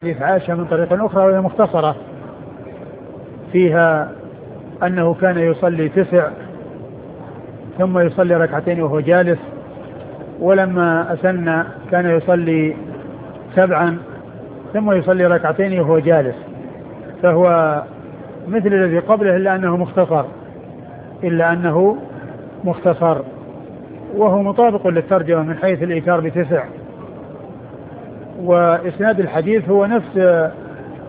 حديث عائشة من طريق أخرى وهي مختصرة، فيها أنه كان يصلي 9 ثم يصلي 2 وهو جالس، ولما أسن كان يصلي 7 ثم يصلي 2 وهو جالس، فهو مثل الذي قبله إلا أنه مختصر، وهو مطابق للترجمة من حيث الإيثار ب9. وإسناد الحديث هو نفس